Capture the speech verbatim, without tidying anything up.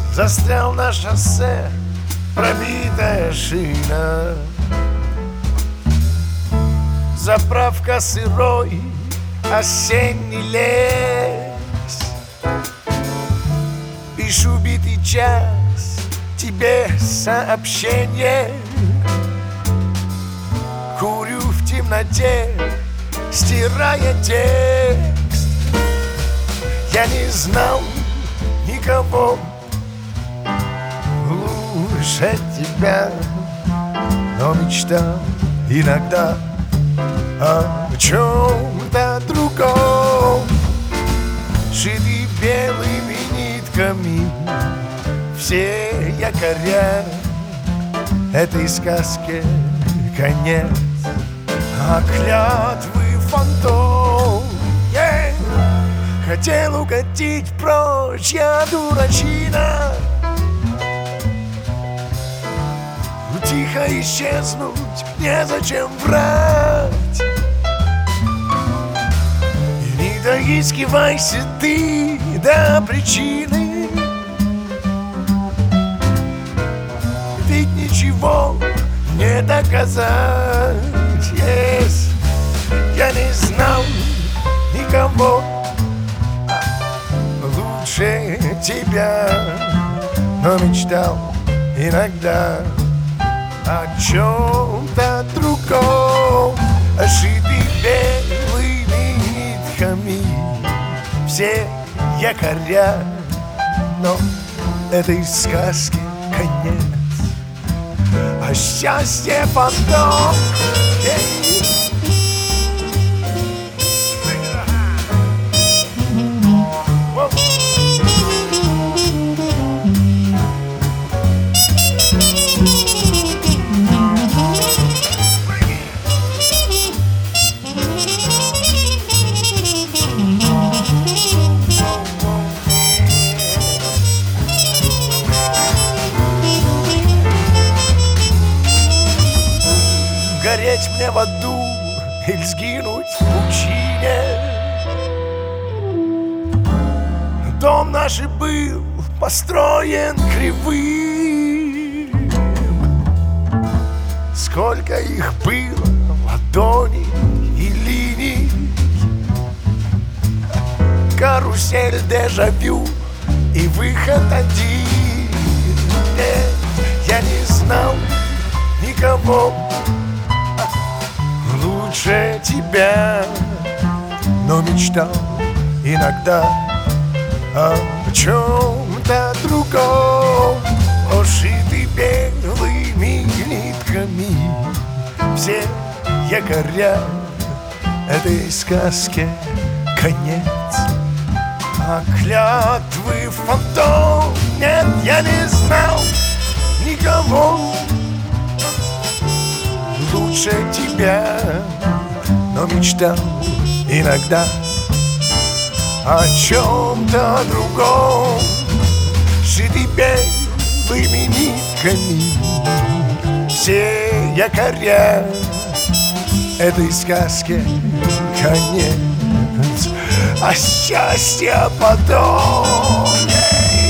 Застрял на шоссе пробитая шина, заправка сырой осенний лес. Пишу битый час тебе сообщение, курю в темноте, стирая текст. Я не знал никого лучше тебя, но мечтал иногда о чем-то другом. Шиты белыми нитками все якоря этой сказке конец, а клятвы фантом. Yeah. Хотел укатить прочь, я дурачина, тихо исчезнуть, незачем врать. И не доискивайся ты до причины, ведь ничего не доказать. Yes. Я не знал никого лучше тебя, но мечтал иногда о чем-то другом. Шиты белыми нитками все якоря, но этой сказки конец, а счастье потом. Гореть мне в аду или сгинуть в пучине. Дом наш был построен кривым, сколько их было ладоней и линий. Карусель, дежавю и выход один. Нет, я не знал никого лучше тебя, но мечтал иногда о чем-то другом. Ошиты белыми нитками все якоря этой сказке конец, а клятвы фантом. Нет, я не знал никого лучше тебя, но мечтал иногда о чем-то другом. Шиты белыми нитками все якоря этой сказке конец, а счастье потом. Yeah.